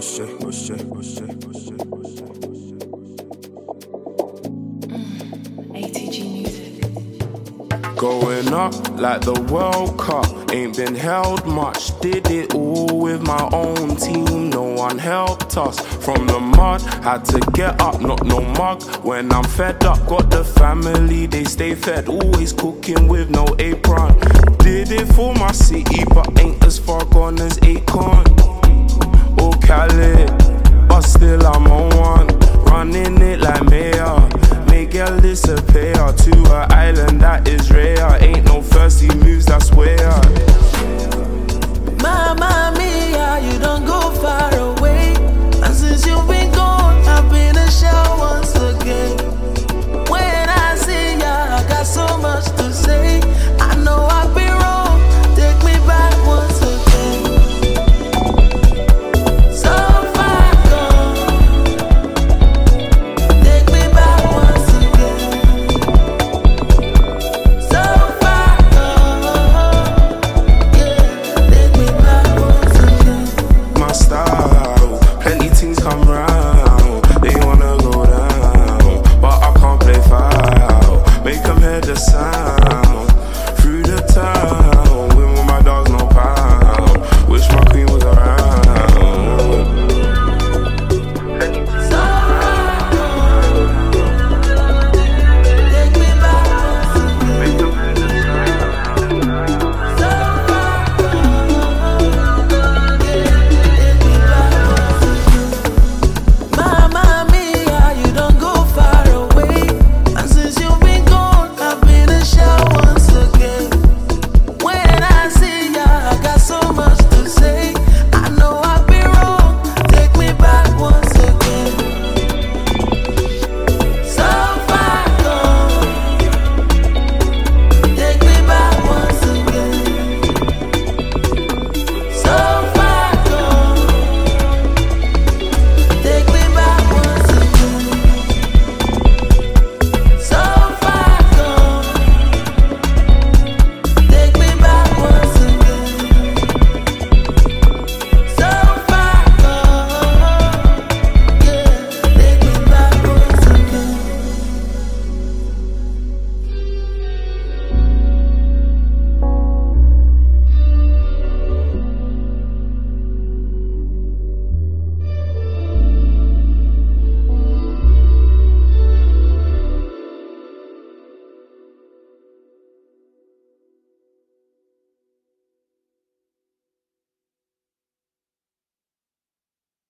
ATG music. Going up like the World Cup, ain't been held much. Did it all with my own team, no one helped us. From the mud, had to get up, not no mug. When I'm fed up, got the family, they stay fed. Always cooking with no apron. Did it for my city, but ain't as far gone as Akon or Cali, but still I'm on one. Running it like Mayor, make girl disappear to an island that is rare. Ain't no thirsty moves, that's where. Mamma mia, you don't go far away. And since you've been gone, I've been a shell once again. When I see ya, I got so much to say. I know I've been wrong, take me back once again. So far gone, take me back once again. So far gone, yeah, take me back once again. My style, plenty things come round. They wanna go down, but I can't play foul. Make them hear the sound through the town.